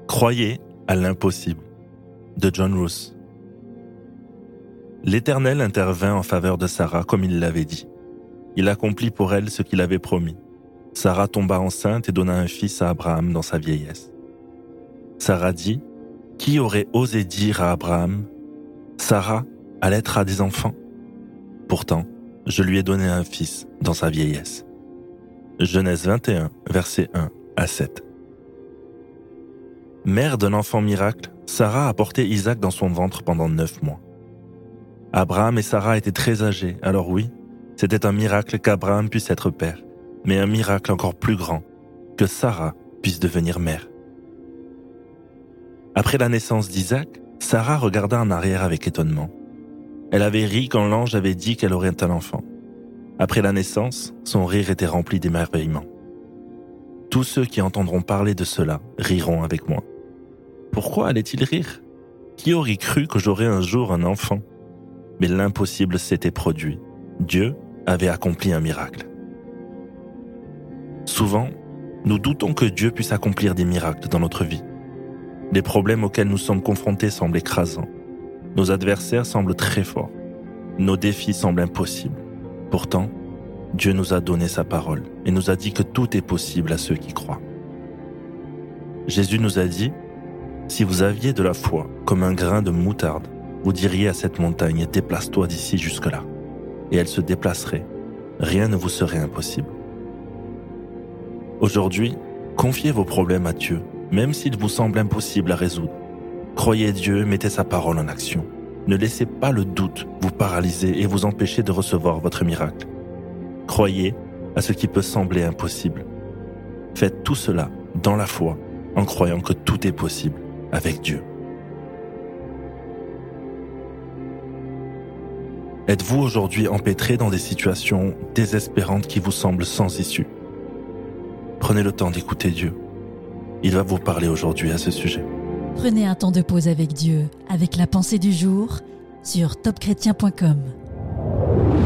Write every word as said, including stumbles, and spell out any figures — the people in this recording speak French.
Croyez à l'impossible de John Roos. L'Éternel intervint en faveur de Sarah comme il l'avait dit. Il accomplit pour elle ce qu'il avait promis. Sarah tomba enceinte et donna un fils à Abraham dans sa vieillesse. Sarah dit, « Qui aurait osé dire à Abraham, Sarah allaitera des enfants ? Pourtant, je lui ai donné un fils dans sa vieillesse. » Genèse vingt et un, versets un à sept. Mère d'un enfant miracle, Sarah a porté Isaac dans son ventre pendant neuf mois. Abraham et Sarah étaient très âgés, alors oui, c'était un miracle qu'Abraham puisse être père, mais un miracle encore plus grand, que Sarah puisse devenir mère. Après la naissance d'Isaac, Sarah regarda en arrière avec étonnement. Elle avait ri quand l'ange avait dit qu'elle aurait un enfant. Après la naissance, son rire était rempli d'émerveillement. Tous ceux qui entendront parler de cela riront avec moi. Pourquoi allait-il rire ? Qui aurait cru que j'aurais un jour un enfant ? Mais l'impossible s'était produit. Dieu avait accompli un miracle. Souvent, nous doutons que Dieu puisse accomplir des miracles dans notre vie. Les problèmes auxquels nous sommes confrontés semblent écrasants. Nos adversaires semblent très forts. Nos défis semblent impossibles. Pourtant, Dieu nous a donné sa parole et nous a dit que tout est possible à ceux qui croient. Jésus nous a dit, « Si vous aviez de la foi comme un grain de moutarde, vous diriez à cette montagne, déplace-toi d'ici jusque-là. » Et elle se déplacerait. Rien ne vous serait impossible. Aujourd'hui, confiez vos problèmes à Dieu, même s'ils vous semblent impossibles à résoudre. Croyez Dieu et mettez sa parole en action. Ne laissez pas le doute vous paralyser et vous empêcher de recevoir votre miracle. Croyez à ce qui peut sembler impossible. Faites tout cela dans la foi, en croyant que tout est possible avec Dieu. Êtes-vous aujourd'hui empêtré dans des situations désespérantes qui vous semblent sans issue ? Prenez le temps d'écouter Dieu. Il va vous parler aujourd'hui à ce sujet. Prenez un temps de pause avec Dieu, avec la pensée du jour, sur top chrétien point com.